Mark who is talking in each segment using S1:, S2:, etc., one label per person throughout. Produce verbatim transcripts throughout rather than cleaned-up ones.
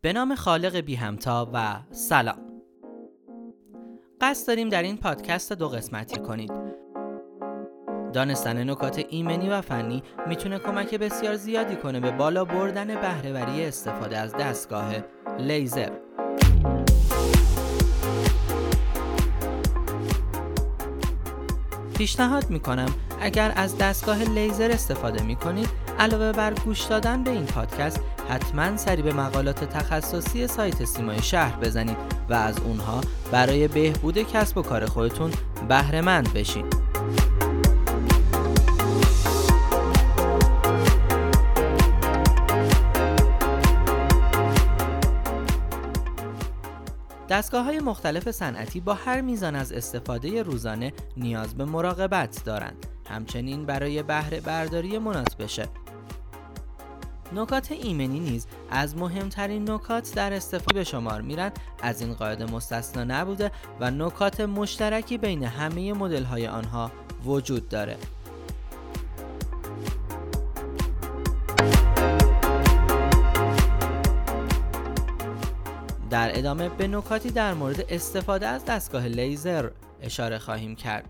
S1: به نام خالق بی همتا و سلام. قصد داریم در این پادکست دو قسمتی کنید. دانستن نکات ایمنی و فنی میتونه کمک بسیار زیادی کنه به بالا بردن بهره‌وری استفاده از دستگاه لیزر. پیشنهاد میکنم اگر از دستگاه لیزر استفاده میکنید علاوه بر گوش دادن به این پادکست حتما سری به مقالات تخصصی سایت سیمای شهر بزنید و از اونها برای بهبود کسب و کار خودتون بهره مند بشین. دستگاه‌های مختلف صنعتی با هر میزان از استفاده روزانه نیاز به مراقبت دارند. همچنین برای بهره برداری مناسبشه. نکات ایمنی نیز از مهمترین نکات در استفاده به شمار میرن. از این قاعده مستثنا نبوده و نکات مشترکی بین همه مدل‌های آنها وجود داره. در ادامه به نکاتی در مورد استفاده از دستگاه لیزر اشاره خواهیم کرد.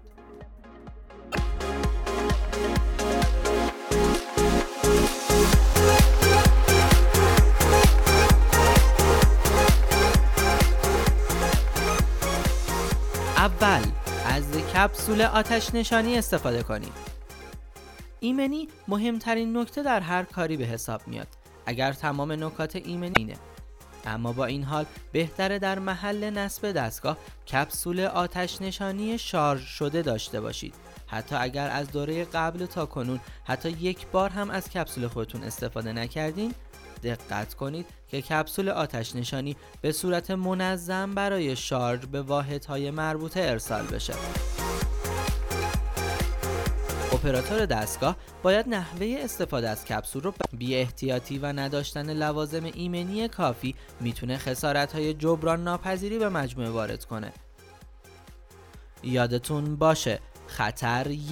S1: اول از کپسول آتش نشانی استفاده کنید. ایمنی مهمترین نکته در هر کاری به حساب میاد. اگر تمام نکات ایمنی اینه، اما با این حال بهتره در محل نصب دستگاه کپسول آتش نشانی شارژ شده داشته باشید. حتی اگر از دوره قبل تا کنون حتی یک بار هم از کپسول خودتون استفاده نکردین، دقت کنید که کپسول آتش نشانی به صورت منظم برای شارژ به واحدهای مربوطه ارسال بشه. اپراتور دستگاه باید نحوه استفاده از کپسول رو بی احتیاطی و نداشتن لوازم ایمنی کافی میتونه خسارت‌های جبران ناپذیری به مجموعه وارد کنه. یادتون باشه خطر